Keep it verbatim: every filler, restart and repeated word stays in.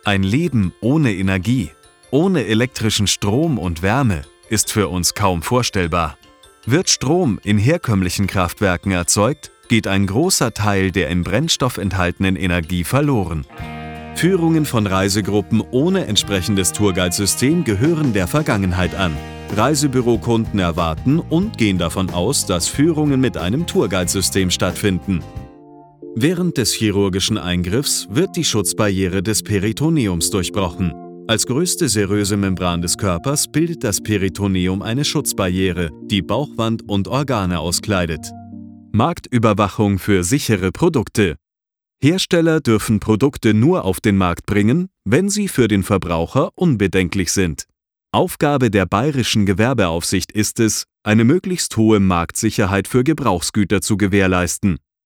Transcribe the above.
Ein Leben ohne Energie, ohne elektrischen Strom und Wärme ist für uns kaum vorstellbar. Wird Strom in herkömmlichen Kraftwerken erzeugt, geht ein großer Teil der im Brennstoff enthaltenen Energie verloren. Führungen von Reisegruppen ohne entsprechendes Tourguide-System gehören der Vergangenheit an. Reisebürokunden erwarten und gehen davon aus, dass Führungen mit einem Tourguide-System stattfinden. Während des chirurgischen Eingriffs wird die Schutzbarriere des Peritoneums durchbrochen. Als größte seröse Membran des Körpers bildet das Peritoneum eine Schutzbarriere, die Bauchwand und Organe auskleidet. Marktüberwachung für sichere Produkte. Hersteller dürfen Produkte nur auf den Markt bringen, wenn sie für den Verbraucher unbedenklich sind. Aufgabe der Bayerischen Gewerbeaufsicht ist es, eine möglichst hohe Marktsicherheit für Gebrauchsgüter zu gewährleisten.